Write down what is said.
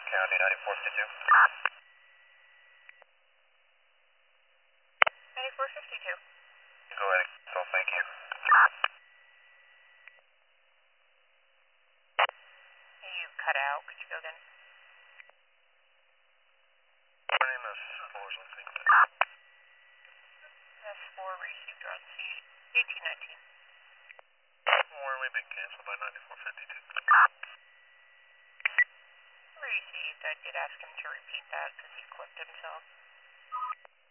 County 9452. 9452. Go ahead, so thank you. You cut out. Could you go again? My name is, what was I thinking? S4 received on C 1819. Where we been canceled by 9452. Received. I did ask him to repeat that because he clipped himself.